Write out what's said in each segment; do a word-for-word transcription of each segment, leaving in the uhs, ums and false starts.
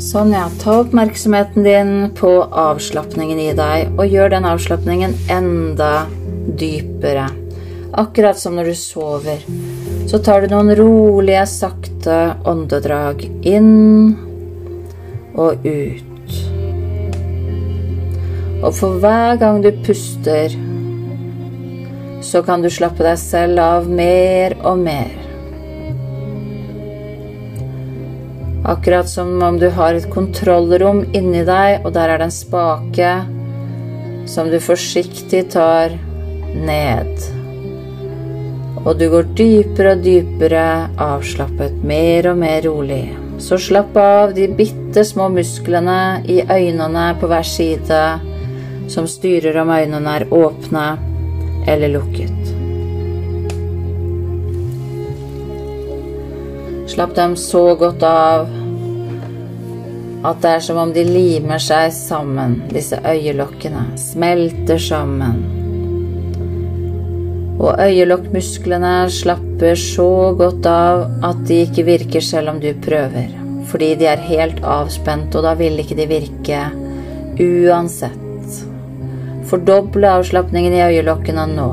Sånn, ja. Ta oppmerksomheten din på avslappningen i deg, og gjør den avslappningen enda dypere. Akkurat som når du sover, så tar du noen rolige, sakte åndedrag inn og ut. Og for hver gang du puster, så kan du slappe deg selv av mer og mer. Akkurat som om du har et kontrollrom inni deg, og der er det en spake som du forsiktig tar ned. Og du går dypere og dypere, avslappet, mer og mer rolig. Så slapp av de bitte små musklene i øynene på hver side, som styrer om øynene er åpne eller lukket. Slapp dem så godt av at det er som om de limer seg sammen, disse øyelokkene, smelter sammen. Og øyelokkmusklene slapper så godt av at de ikke virker selv om du prøver, fordi de er helt avspent, og da vil ikke de virke uansett. Fordoble avslappningen i øyelokkene nå.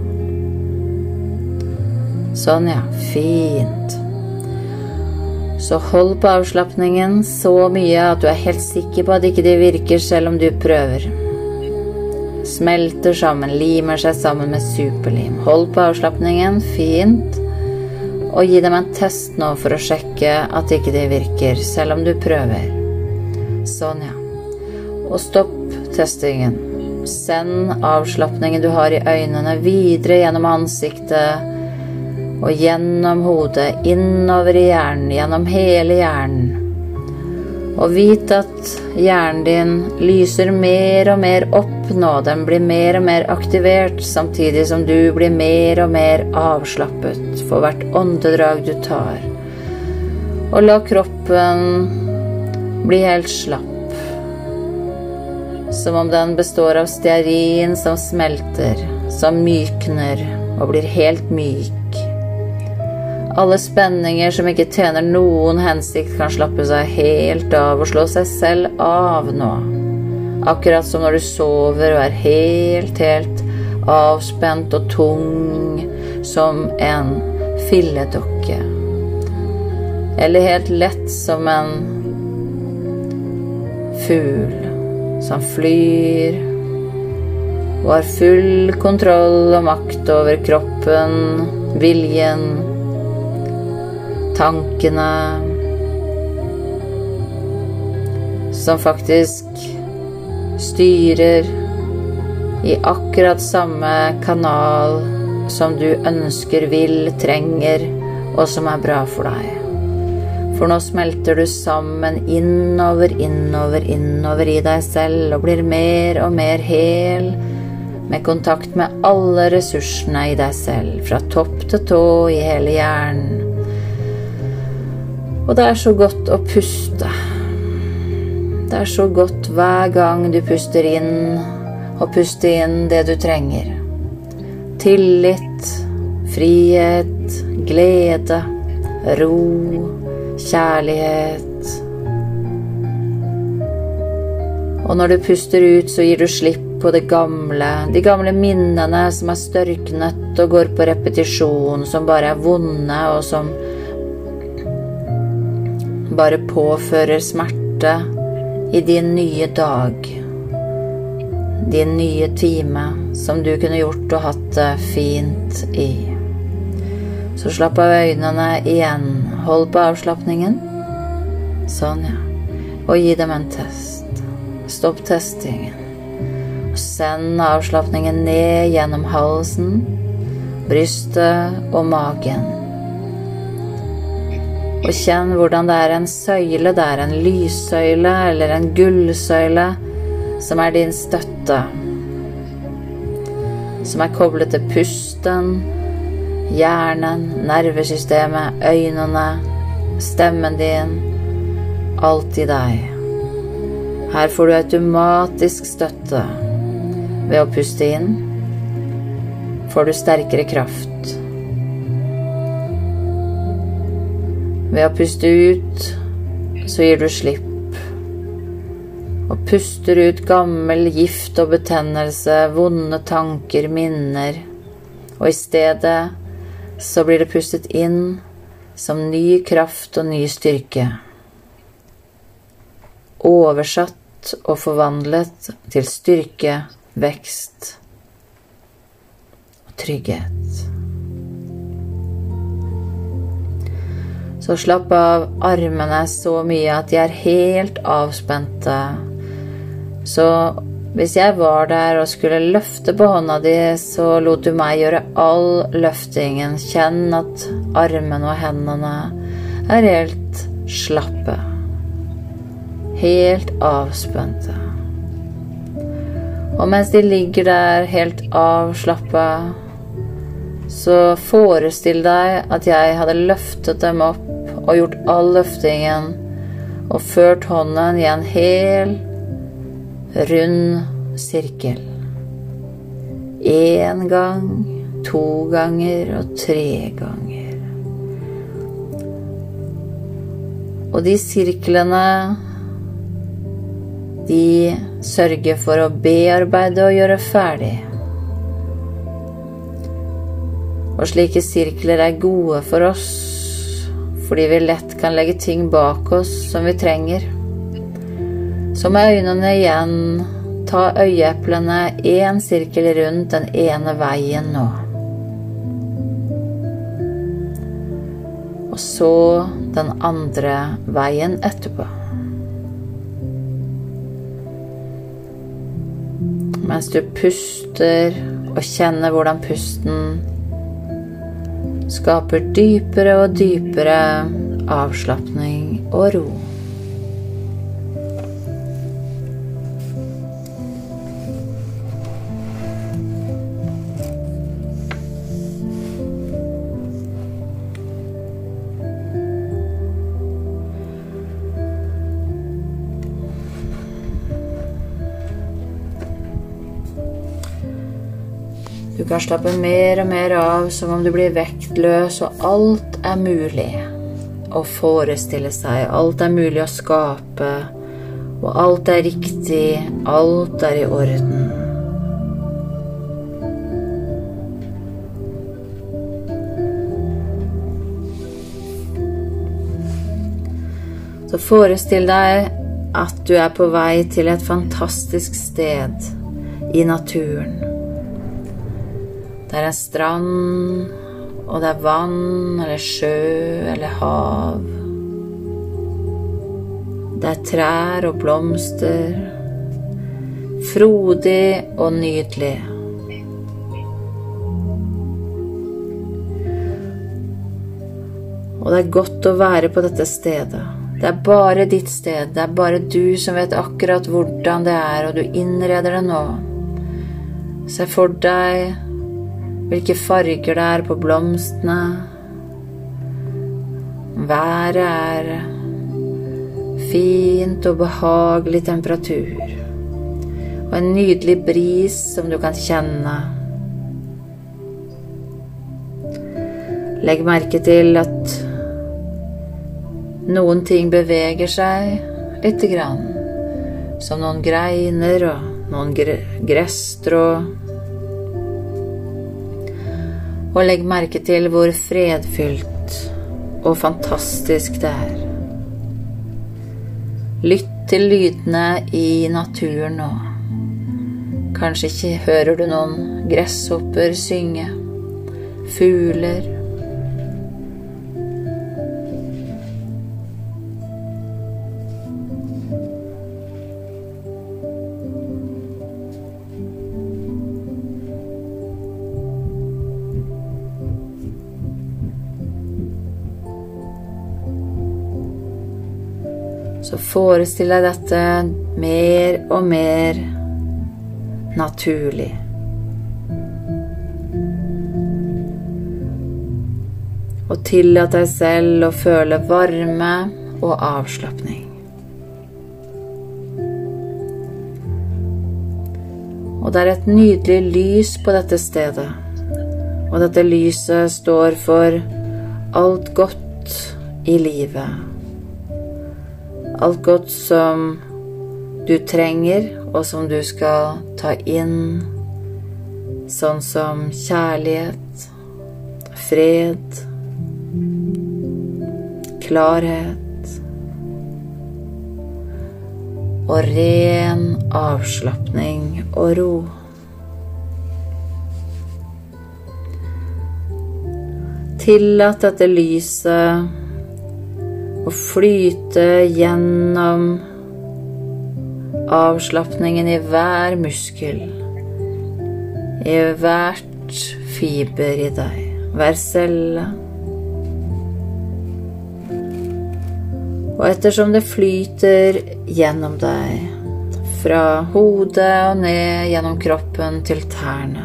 Sånn, ja, fint. Så hold på avslappningen så mye at du er helt sikker på at ikke de virker selv om du prøver. Smelter sammen, limer seg sammen med superlim. Hold på avslappningen, fint. Og gi dem en test nå for å sjekke at ikke de virker selv om du prøver. Sånn, ja. Og stopp testingen. Send avslappningen du har i øynene videre gjennom ansiktet og gjennom hodet, innover i hjernen, gjennom hele hjernen. Og vit at hjernen din lyser mer og mer opp nå, den blir mer og mer aktivert, samtidig som du blir mer og mer avslappet for hvert åndedrag du tar. Og la kroppen bli helt slapp, som om den består av stearin som smelter, som mykner og blir helt myk. Alle spenninger som ikke tjener noen hensikt kan slappe seg helt av og slå seg selv av nå. Akkurat som når du sover og er helt, helt avspent og tung som en filledokke. Eller helt lett som en fugl som flyr og har full kontroll og makt over kroppen, viljen, tankene, som faktisk styrer i akkurat samme kanal som du ønsker, vil, trenger, og som er bra for deg. For nå smelter du sammen innover, innover, innover i deg selv, og blir mer og mer hel, med kontakt med alle ressursene i deg selv, fra topp til tå i hele hjernen. Og det er så godt å puste. Det er så godt hver gang du puster inn, og puste inn det du trenger. Tillit, frihet, glede, ro, kjærlighet. Og når du puster ut, så gir du slipp på det gamle, de gamle minnene som er størknet og går på repetisjon, som bare er vonde og som bare påfører smerte i din nye dag, din nye time, som du kunne gjort og hatt det fint i. Så slapp av øynene igjen, hold på avslappningen. Sånn, ja. Og gi dem en test. Stopp testingen. Og send avslappningen ned gjennom halsen, brystet og magen. Og kjenn hvordan det er en søyle, det er en lyssøyle eller en gullsøyle som er din støtte, som er koblet til pusten, hjernen, nervesystemet, øynene, stemmen din, alt i deg. Her får du automatisk støtte. Ved å puste inn får du sterkere kraft. Ved å puste ut, så gir du slipp. og puster ut gammel gift og betennelse, vonde tanker, minner, og i stedet så blir det pustet inn som ny kraft og ny styrke. Oversatt og forvandlet til styrke, vekst og trygghet. Så slapp av armene så mye at de er helt avspente. Så hvis jeg var der og skulle løfte på hånda di, så lot du meg gjøre all løftingen. Kjenn at armene og hendene er helt slappe. Helt avspente. Og mens de ligger der helt avslappet, så forestill deg at jeg hadde løftet dem opp og gjort all løftingen og ført hånden i en hel rund sirkel. En gang, to ganger og tre ganger. Og de sirklene, de sørger for å bearbeide og gjøre ferdig. Og slike sirkler er gode for oss, fordi vi lett kan legge ting bak oss som vi trenger. Så med øynene igjen, ta øyeeplene en sirkel rundt den ene veien nå. Og så den andre veien etterpå. Mens du puster og kjenner hvordan pusten skaper dypere og dypere avslappning og ro. Du kan slappe mer og mer av som om du blir vektløs, og alt er mulig å forestille seg. Alt er mulig å skape, og alt er riktig, alt er i orden. Så forestill deg at du er på vei til et fantastisk sted i naturen. Det er en strand, og det er vann, eller sjø, eller hav. Det er trær og blomster, frodig og nydelig. Og det er godt å være på dette stedet. Det er bare ditt sted, det er bare du som vet akkurat hvordan det er, og du innreder det nå. Se for deg hvilke farger det er på blomstene. Været er fint og behagelig temperatur. Og en nydelig bris som du kan kjenne. Legg merke til at noen ting beveger seg litt grann. Som noen greiner og noen gresstrå. Og legg merke til hvor fredfylt og fantastisk det er. Lytt til lydene i naturen nå. Kanskje ikke hører du noen gresshopper synge, fugler. Så forestill deg dette mer og mer naturlig. Og tillat deg selv å føle varme og avslappning. Og det er et nydelig lys på dette stedet. Og dette lyset står for alt godt i livet. Alt godt som du trenger, og som du skal ta inn, sånn som kjærlighet, fred, klarhet og ren avslappning og ro. Tillat dette lyset å flyte gjennom avslappningen i hver muskel, i hvert fiber i deg, hver celle. Og ettersom det flyter gjennom deg, fra hodet og ned gjennom kroppen til tærne,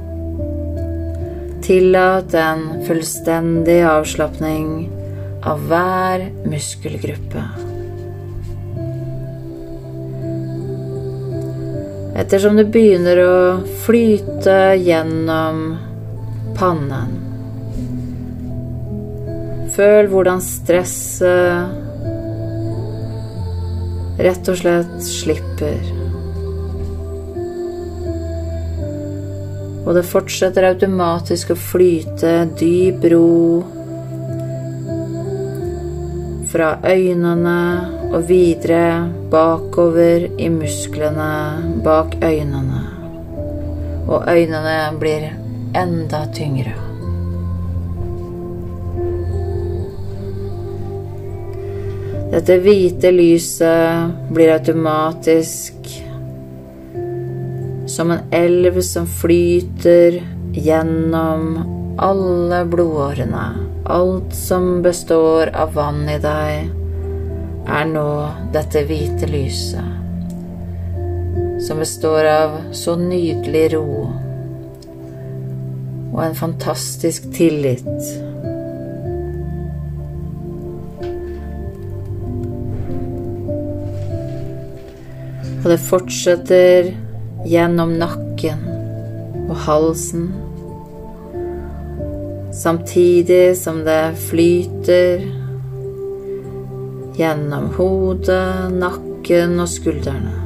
tillat en fullstendig avslappning av hver muskelgruppe. Ettersom det begynner å flyte gjennom pannen, føl hvordan stresset rett og slett slipper. Og det fortsetter automatisk å flyte dyp ro fra øynene og videre bakover i musklene bak øynene. Og øynene blir enda tyngre. Dette hvite lyset blir automatisk som en elv som flyter gjennom alle blodårene. Alt som består av vann i deg, er nå dette hvite lyset, som består av så nydelig ro og en fantastisk tillit. Og det fortsetter gjennom nakken og halsen, samtidig som det flyter gjennom hodet, nakken og skuldrene.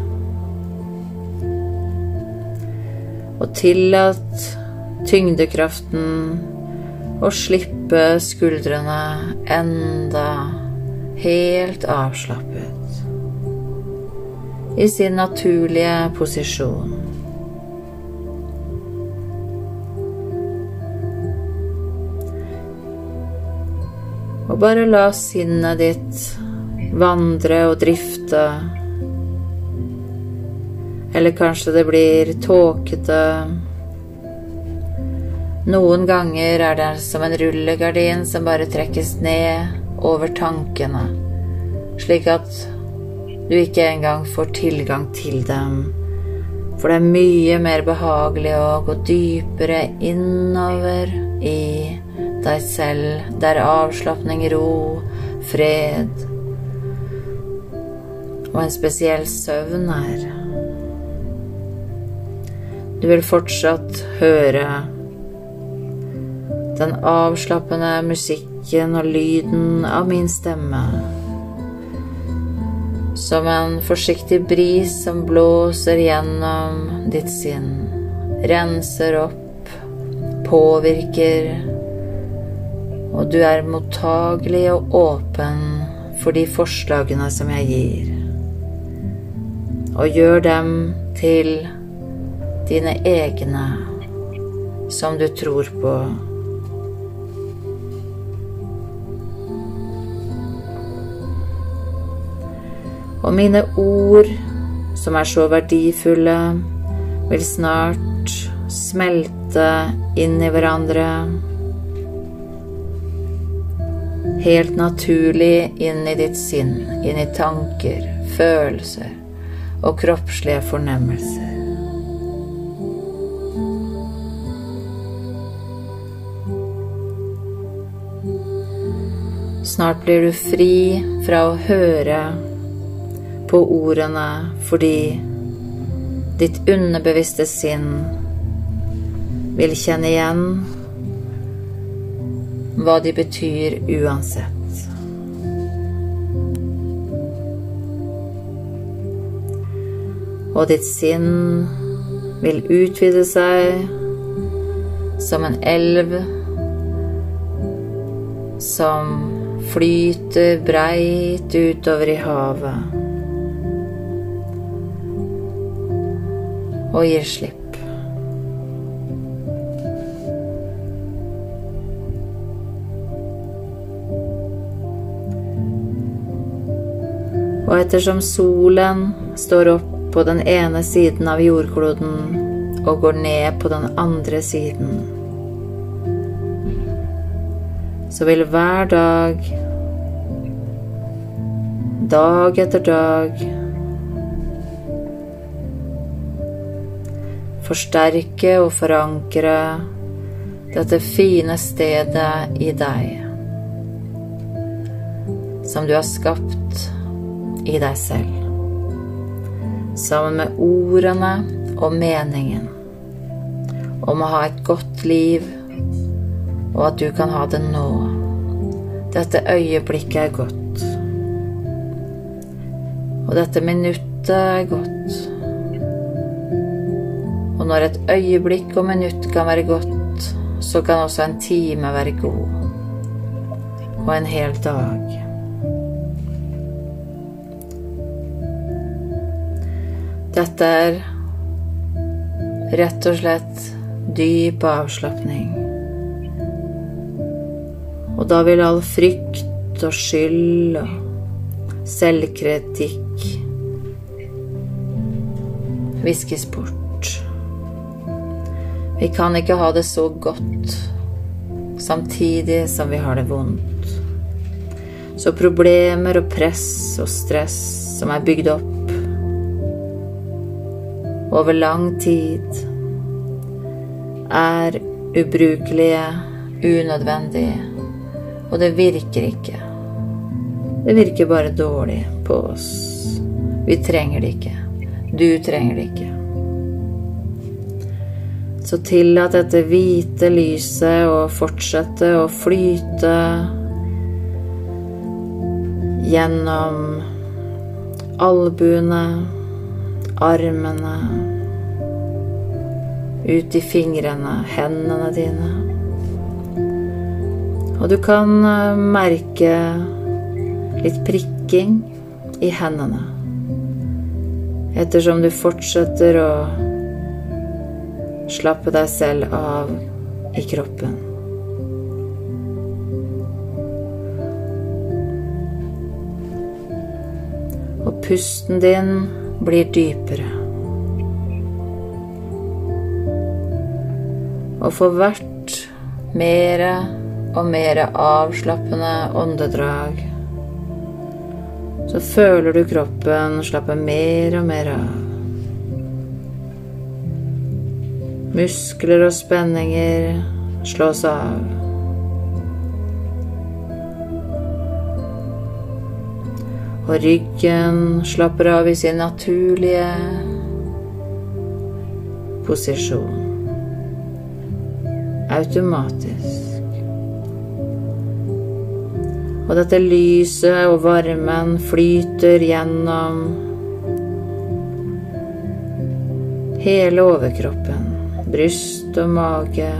Og tillat tyngdekraften å slippe skuldrene enda helt avslappet i sin naturlige posisjon. Og bare la sinnet ditt vandre og drifte, eller kanskje det blir tåkete. Noen ganger er det som en rullegardin som bare trekkes ned over tankene, slik at du ikke engang får tilgang til dem, for det er mye mer behagelig å gå dypere innover i deg selv, der avslappning, ro, fred og en spesiell søvn er. Du vil fortsatt høre den avslappende musikken og lyden av min stemme, som en forsiktig bris som blåser gjennom ditt sinn, renser opp, påvirker, og du er mottagelig og åpen for de forslagene som jeg gir, og gjør dem til dine egne, som du tror på. Og mine ord, som er så verdifulle, vil snart smelte inn i hverandre, helt naturlig inn i ditt sinn, inn i tanker, følelser og kroppslige fornemmelser. Snart blir du fri fra å høre på ordene, fordi ditt underbevisste sinn vil kjenne igjen hva de betyr uansett. og ditt sinn vil utvide seg som en elv som flyter breit utover i havet og gir slipp. Og ettersom solen står opp på den ene siden av jordkloden og går ned på den andre siden, så vil hver dag, dag etter dag, forsterke og forankre dette fine stedet i deg, som du har skapt i deg selv, sammen med ordene og meningen om å ha et godt liv, og at du kan ha det nå. Dette øyeblikket er godt, og dette minuttet er godt. Og når et øyeblikk og minutt kan være godt, så kan også en time være god, og en hel dag. Dette er rett og slett dyp avslapping. Og da vil all frykt og skyld og selvkritikk viskes bort. Vi kan ikke ha det så godt samtidig som vi har det vondt. Så problemer og press og stress som er bygd opp over lang tid er ubrukelige, unødvendige, og det virker ikke. Det virker bare dårlig på oss. Vi trenger det ikke. Du trenger det ikke. Så tillat dette hvite lyset å fortsette å flyte gjennom albuene, armene, ut i fingrene, hendene dine. Og du kan merke litt prikking i hendene, ettersom du fortsetter å slappe deg selv av i kroppen. Og pusten din blir dypere. Og for hvert mere og mere avslappende åndedrag, så føler du kroppen slappe mer og mer av. Muskler og spenninger slås av. Og ryggen slapper av i sin naturlige posisjon. Automatisk. Og dette lyset og varmen flyter gjennom hele overkroppen. Bryst og mage,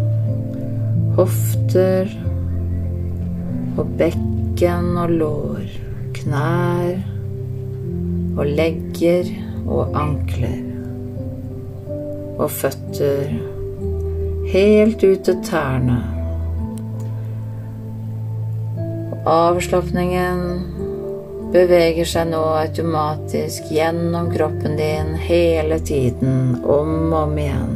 hofter og bekken og lår, knær og legger og ankler og føtter helt ut til tærne. Og avslappningen beveger seg nå automatisk gjennom kroppen din hele tiden, om og om igjen.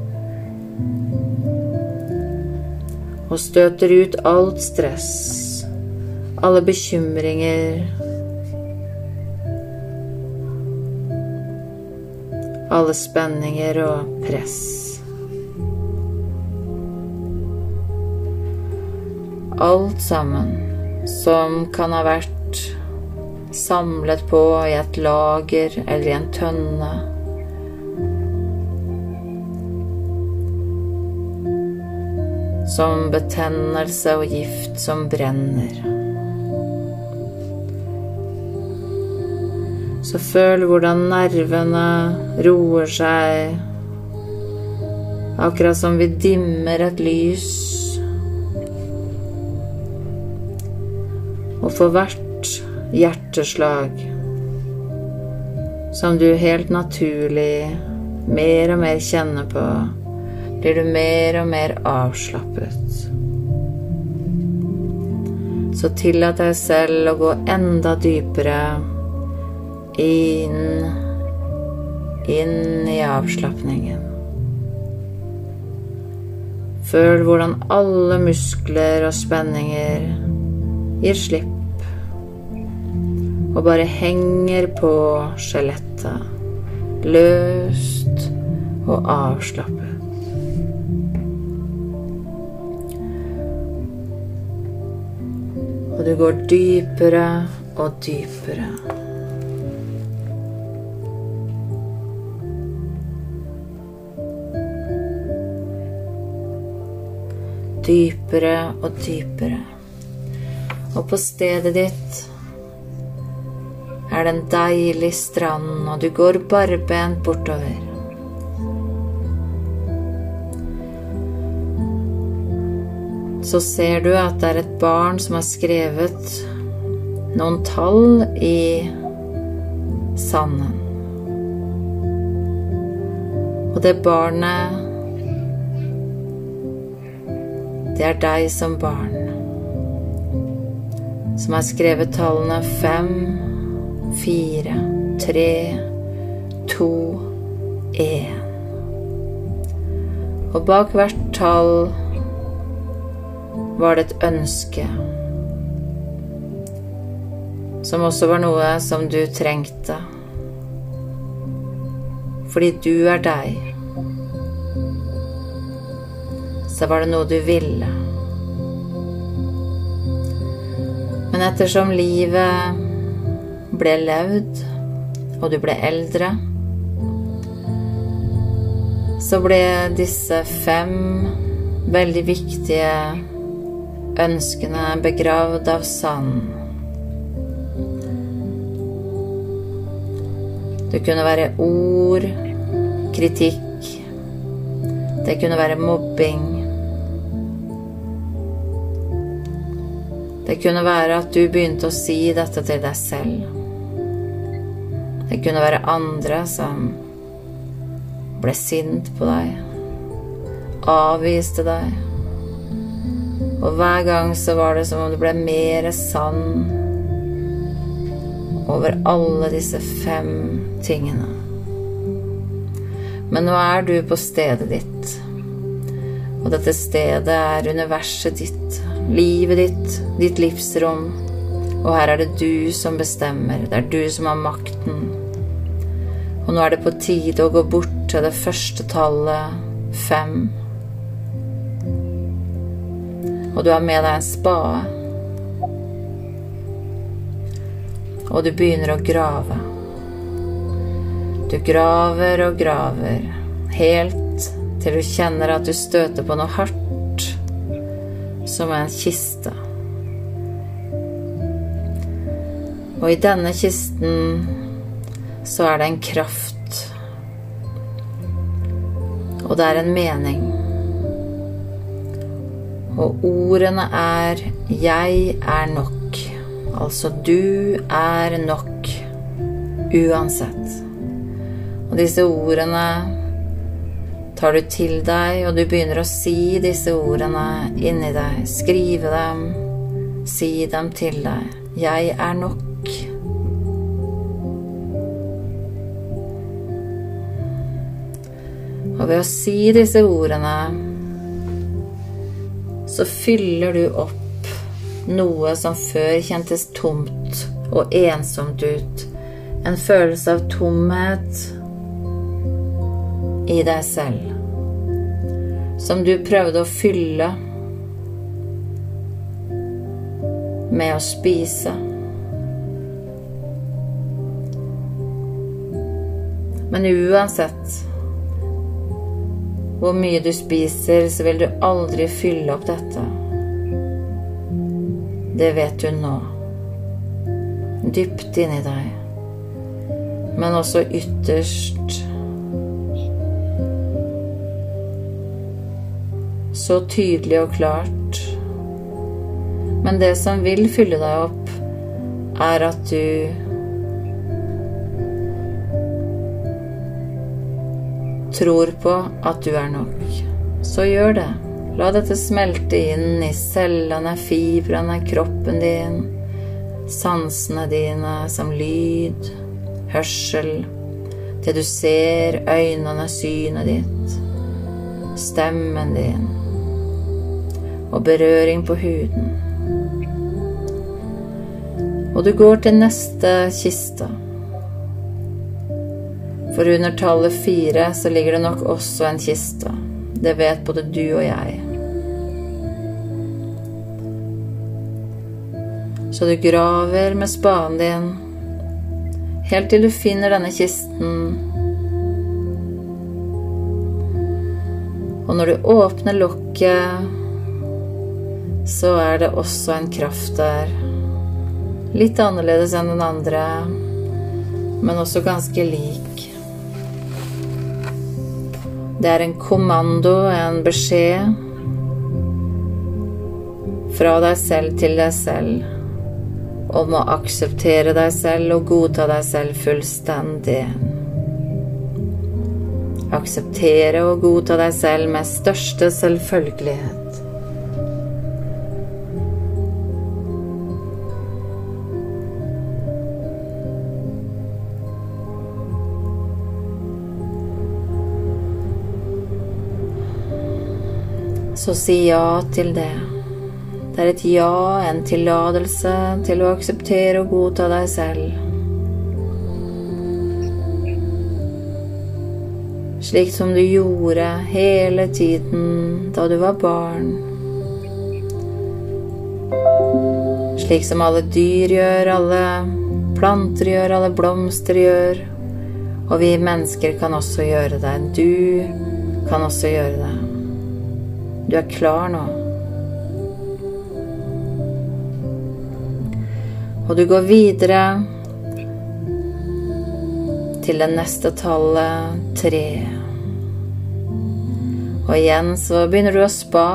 Og støter ut alt stress, alle bekymringer, alle spenninger og press. Alt sammen som kan ha vært samlet på i et lager eller i en tønne. Som betennelse og gift som brenner. Så føl hvordan nervene roer seg, akkurat som vi dimmer et lys. Og for hvert hjerteslag som du helt naturlig mer og mer kjenner på, blir du mer og mer avslappet. Så tillat deg selv å gå enda dypere inn, inn i avslappningen. Føl hvordan alle muskler og spenninger gir slipp, og bare henger på skjelettet, løst og avslappet. Og du går dypere og dypere. Dypere og dypere. Og på stedet ditt er det en deilig strand, og du går barbent bortover. Så ser du at det er et barn som har skrevet noen tall i sanden. Og det barnet, det er deg som barn, som har skrevet tallene fem, fire, tre, to, en. Og bak hvert tall var det et ønske, som også var noe som du trengte, fordi du er deg. Så var det noe du ville. Men ettersom livet ble levd, og du ble eldre, så ble disse fem veldig viktige ønskene begravd av sand. Det kunne være ord, kritikk, det kunne være mobbing. Det kunne være at du begynte å si dette til deg selv. Det kunne være andre som ble sint på deg, avviste deg. Og hver gang så var det som om det ble mer sand over alle disse fem tingene. Men nå er du på stedet ditt, og dette stedet er universet ditt, livet ditt, ditt livsrom, og her er det du som bestemmer, det er du som har makten. Og nå er det på tide å gå bort til det første tallet, fem. Og du har med deg en spade. Og du begynner å grave. Du graver og graver, helt til du kjenner at du støter på noe hardt, som en kiste. Og i denne kisten så er det en kraft, og det er en mening. Og ordene er «Jeg er nok», altså du er nok, uansett. Og disse ordene tar du til deg, og du begynner å si disse ordene inni deg. Skrive dem, si dem til deg. Jeg er nok. Og ved å si disse ordene, så fyller du opp noe som før kjentes tomt og ensomt ut. En følelse av tomhet i deg selv, som du prøvde å fylle med å spise. Men uansett hvor mye du spiser, så vil du aldri fylle opp dette. Det vet du nå, dypt inni deg. men også ytterst. Så tydelig og klart. Men det som vil fylle deg opp, er at du tror på at du er nok. Så gjør det. La dette smelte inn i cellene, fibrene, kroppen din, sansene dine som lyd, hørsel, det du ser, øynene, synet ditt, stemmen din og berøring på huden. Og du går til neste kiste. For under tallet fire så ligger det nok også en kiste. Det vet både du og jeg. Så du graver med spaden din, helt til du finner denne kisten. Og når du åpner lokket, så er det også en kraft der. Litt annerledes enn den andre, men også ganske lik. Det er en kommando, en beskjed fra deg selv til deg selv, om å akseptere deg selv og godta deg selv fullstendig. Akseptere og godta deg selv med største selvfølgelighet. Så si ja til det. Det er et ja, en tilladelse til å akseptere og godta deg selv. Slik som du gjorde hele tiden da du var barn. Slik som alle dyr gjør, alle planter gjør, alle blomster gjør. Og vi mennesker kan også gjøre det. Du kan også gjøre det. Du er klar nå. Og du går videre til det neste tallet, tre. Og igjen så begynner du å spa,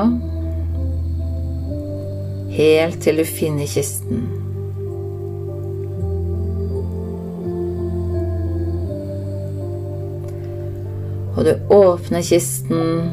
helt til du finner kisten. Og du åpner kisten,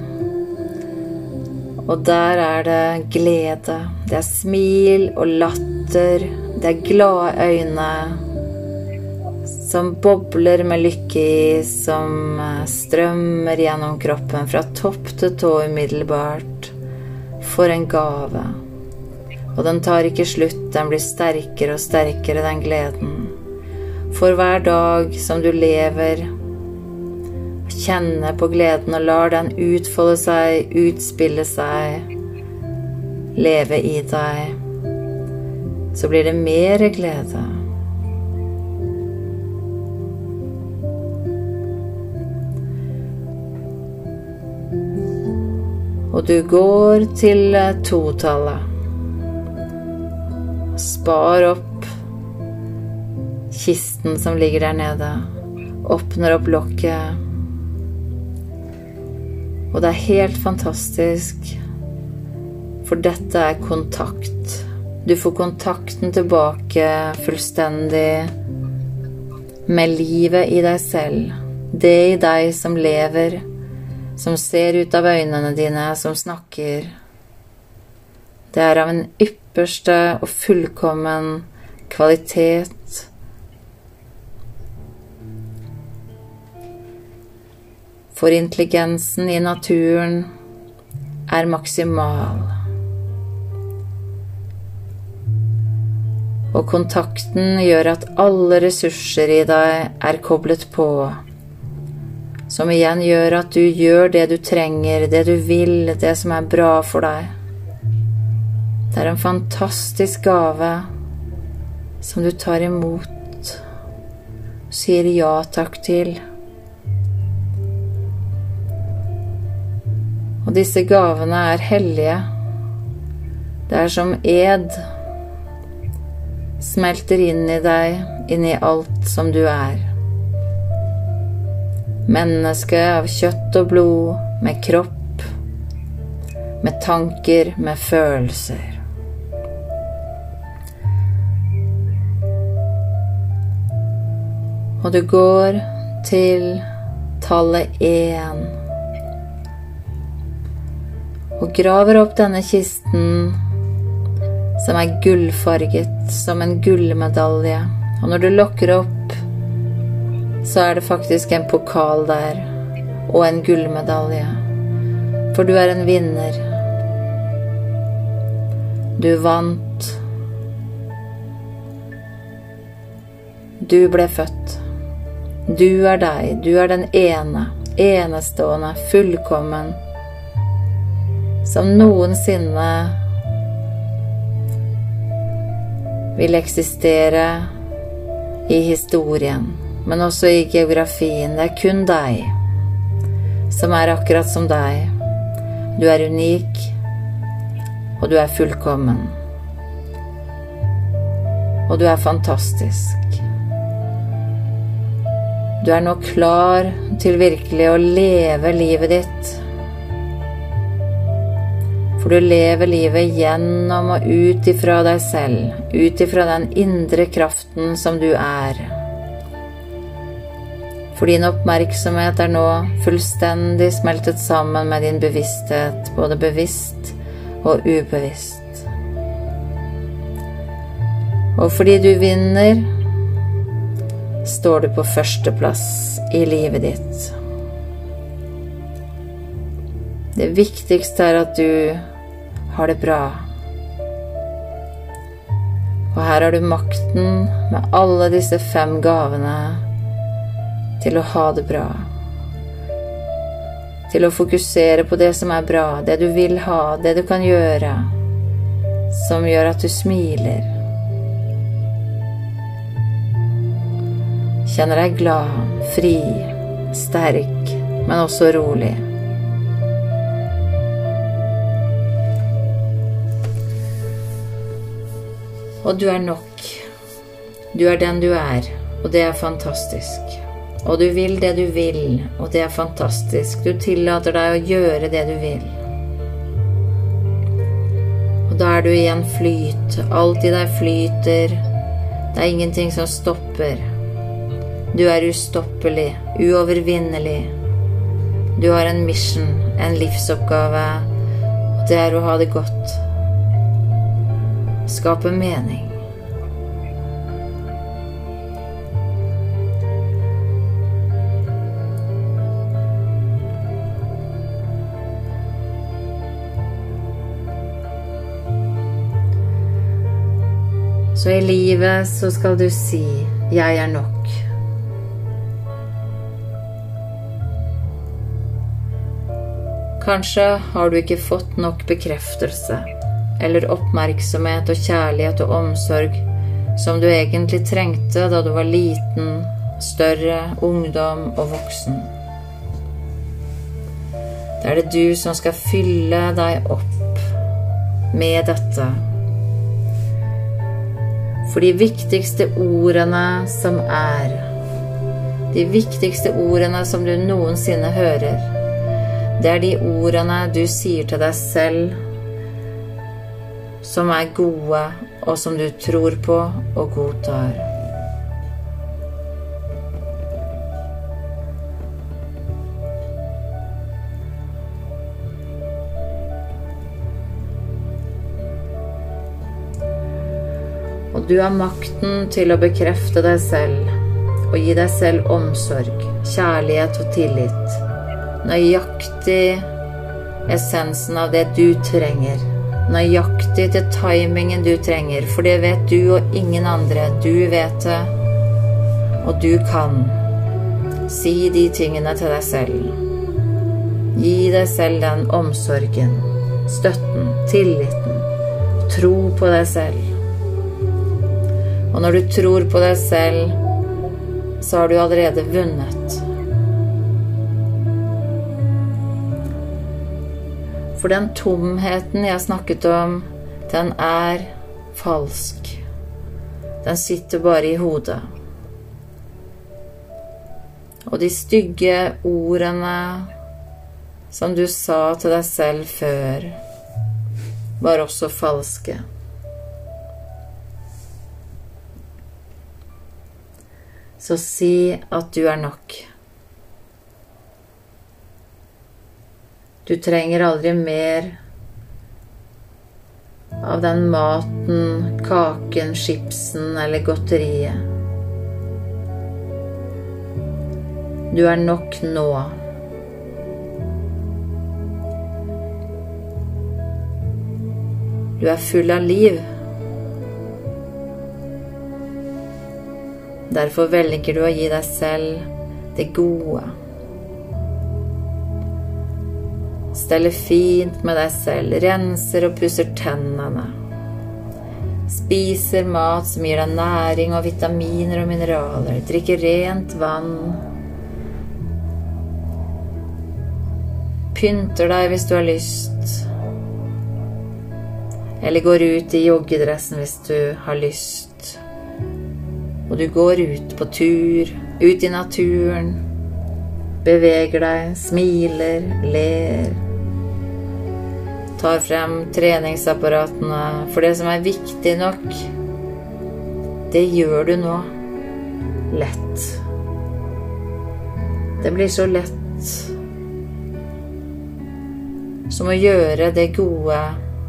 og der er det glede. Det er smil og latter. Det er glade øyne som bobler med lykke i, som strømmer gjennom kroppen fra topp til tå umiddelbart. For en gave. Og den tar ikke slutt, den blir sterkere og sterkere, den gleden. For hver dag som du lever, kjenne på gleden og lar den utfolde seg, utspille seg, leve i deg, så blir det mer glede. Og du går til totallet. Spar opp kisten som ligger der nede. Åpner opp lokket. Og det er helt fantastisk, for dette er kontakt. Du får kontakten tilbake fullstendig med livet i deg selv. Det i deg som lever, som ser ut av øynene dine, som snakker. Det er av en ypperste og fullkommen kvalitet. For intelligensen i naturen er maksimal. Og kontakten gjør at alle ressurser i deg er koblet på, som igjen gjør at du gjør det du trenger, det du vil, det som er bra for deg. Det er en fantastisk gave som du tar imot, sier ja takk til. Og disse gavene er hellige. Det er som ed, smelter inn i deg, inn i alt som du er. Menneske av kjøtt og blod, med kropp, med tanker, med følelser. Og du går til tallet én. Og graver opp denne kisten som er gullfarget som en gullmedalje. Og når du lukker opp, så er det faktisk en pokal der og en gullmedalje. For du er en vinner. Du vant. Du ble født. Du er deg. Du er den ene, enestående, fullkommen, som noensinne vil eksistere i historien, men også i geografien. Det er kun deg som er akkurat som deg. Du er unik, og du er fullkommen. Og du er fantastisk. Du er nå klar til virkelig å leve livet ditt. For du lever livet gjennom og ut ifra deg selv, ut ifra den indre kraften som du er. For din oppmerksomhet er nå fullstendig smeltet sammen med din bevissthet, både bevisst og ubevisst. Og fordi du vinner, står du på førsteplass i livet ditt. Det viktigste er at du har det bra. Og her har du makten med alle disse fem gavene til å ha det bra. Til å fokusere på det som er bra, det du vil ha, det du kan gjøre, som gjør at du smiler. Kjenner deg glad, fri, sterk, men også rolig. Og du er nok. Du er den du er, og det er fantastisk. Og du vil det du vil, og det er fantastisk. Du tillater deg å gjøre det du vil. Og da er du igjen flyt. Alt i deg flyter. Det er ingenting som stopper. Du er ustoppelig, uovervinnelig. Du har en mission, en livsoppgave, og det er å ha det godt. Skape mening. Så i livet så skal du si, jeg er nok. Kanskje har du ikke fått nok bekreftelse, eller oppmerksomhet og kjærlighet og omsorg som du egentlig trengte da du var liten, større, ungdom og voksen. Da er det du som skal fylle deg opp med dette. For de viktigste ordene som er, de viktigste ordene som du noensinne hører, det er de ordene du sier til deg selv, som er gode, og som du tror på og godtar. Og du har makten til å bekrefte deg selv, og gi deg selv omsorg, kjærlighet og tillit. Nøyaktig essensen av det du trenger. Nøyaktig til timingen du trenger, for det vet du og ingen andre. Du vet det, og du kan. Si de tingene til deg selv. Gi deg selv den omsorgen, støtten, tilliten. Tro på deg selv. Og når du tror på deg selv, så har du allerede vunnet. For den tomheten jeg snakket om, den er falsk. Den sitter bare i hodet. Og de stygge ordene som du sa til deg selv før, var også falske. Så si at du er nok. Du trenger aldri mer av den maten, kaken, chipsen eller godteriet. Du er nok nå. Du er full av liv. Derfor velger du å gi deg selv det gode. Steller fint med deg selv, renser og pusser tennene. Spiser mat som gir deg næring og vitaminer og mineraler. Drikker rent vann. Pynter deg hvis du har lyst. Eller går ut i joggedressen hvis du har lyst. Og du går ut på tur, ut i naturen. Beveger deg, smiler, ler. Tar frem treningsapparatene, for det som er viktig nok, det gjør du nå. Lett. Det blir så lett som å gjøre det gode,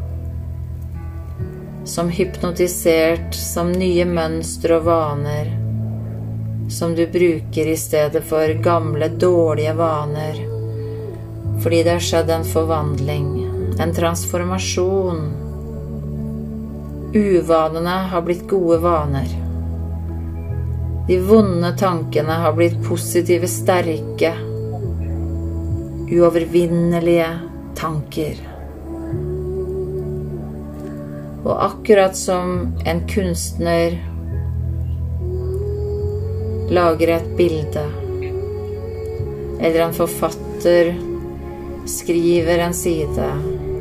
som hypnotisert, som nye mønstre og vaner, som du bruker i stedet for gamle, dårlige vaner, fordi det har skjedd en forvandling, en transformasjon. Uvanene har blitt gode vaner. De vonde tankene har blitt positive, sterke, uovervinnelige tanker. Og akkurat som en kunstner lager et bilde, eller en forfatter skriver en side,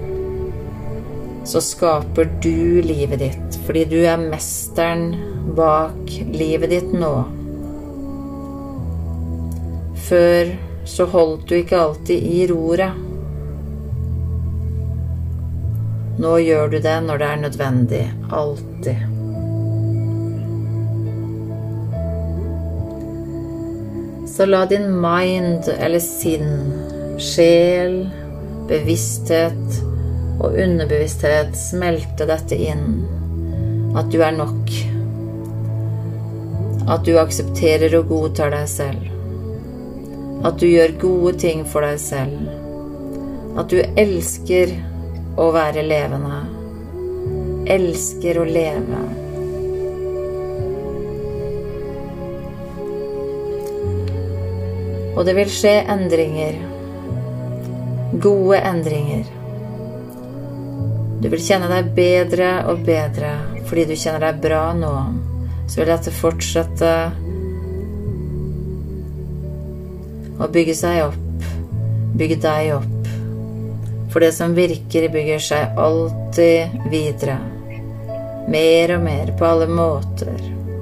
så skaper du livet ditt, fordi du er mesteren bak livet ditt nå. Før så holdt du ikke alltid i roret. Nå gjør du det når det er nødvendig, alltid. Så la din mind eller sinn, sjel, bevissthet og underbevissthet smelte dette inn. At du er nok. At du aksepterer og godtar deg selv. At du gjør gode ting for deg selv. At du elsker å være levende. Elsker å leve. Og det vil skje endringer. Gode endringer. Du vil kjenne deg bedre og bedre, fordi du kjenner deg bra nå. Så vil dette fortsette å bygge seg opp. Bygge deg opp. For det som virker bygger seg alltid videre. Mer og mer på alle måter.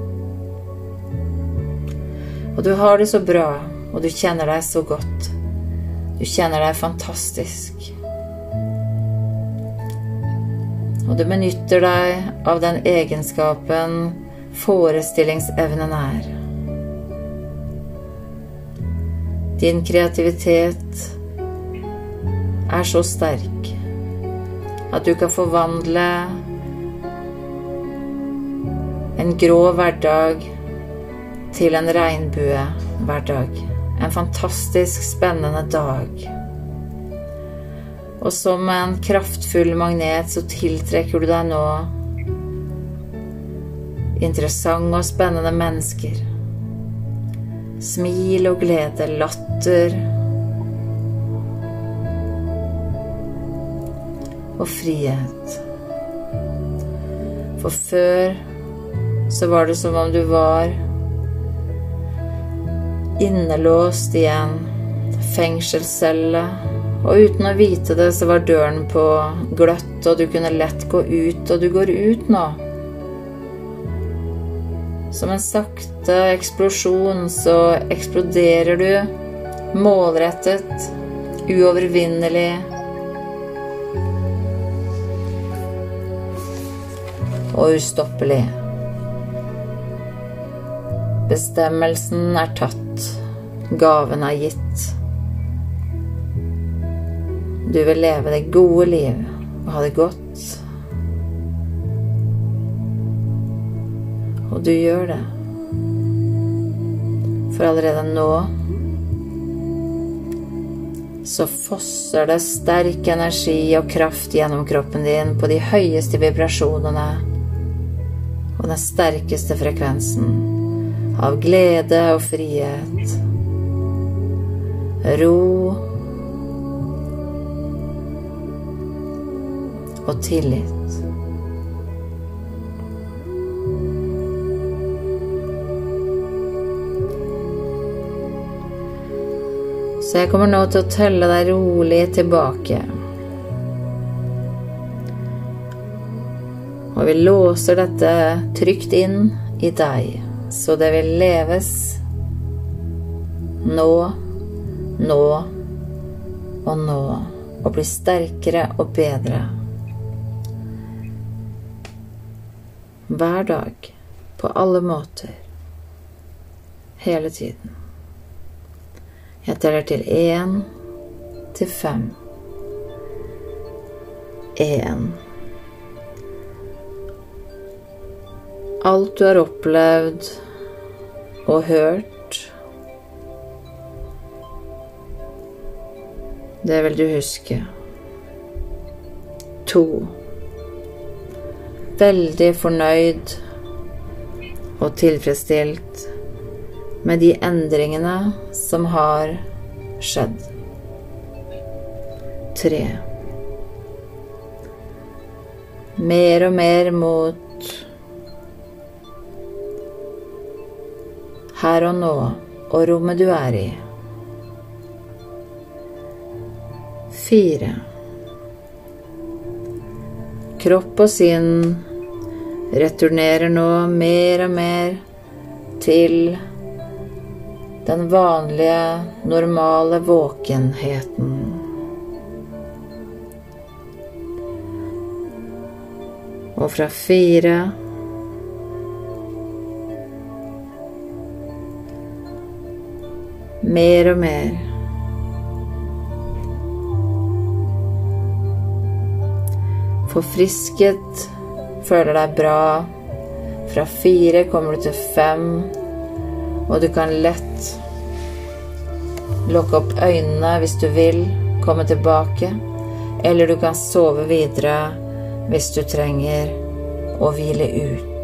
Og du har det så bra, og du kjenner deg så godt. Du kjenner deg fantastisk. Og du benytter deg av den egenskapen forestillingsevnen er. Din kreativitet er så sterk at du kan forvandle en grå hverdag til en regnbue hverdag. En fantastisk spennende dag. Og som en kraftfull magnet så tiltrekker du deg nå interessante og spennende mennesker. Smil og glede, latter og frihet. For før så var det som om du var innelåst i en fengselscelle, og uten å vite det så var døren på gløtt, og du kunne lett gå ut, og du går ut nå. Som en sakte eksplosjon så eksploderer du målrettet, uovervinnelig. Og ustoppelig. Bestemmelsen er tatt. Gaven er gitt. Du vil leve det gode liv og ha det godt. Og du gjør det. For allerede nå så fosser det sterk energi og kraft gjennom kroppen din på de høyeste vibrasjonene og den sterkeste frekvensen av glede og frihet, ro og tillit. Så jeg kommer nå til å telle deg rolig tilbake. Og vi låser dette trygt inn i deg, så det vil leves nå, nå og nå, og bli sterkere og bedre. Hver dag, på alle måter, hele tiden. Jeg teller til én, til fem. Én. Alt du har opplevd og hørt, det vil du huske. To. Veldig fornøyd og tilfredsstilt med de endringene som har skjedd. Tre. Mer og mer mot her og nå og rommet du er i. Fire. Kropp og sinn returnerer nå mer og mer til den vanlige, normale våkenheten. Og fra fire mer og mer forfrisket, føler deg bra. Fra fire kommer du til fem, og du kan lett lukke opp øynene hvis du vil komme tilbake, eller du kan sove videre hvis du trenger å hvile ut.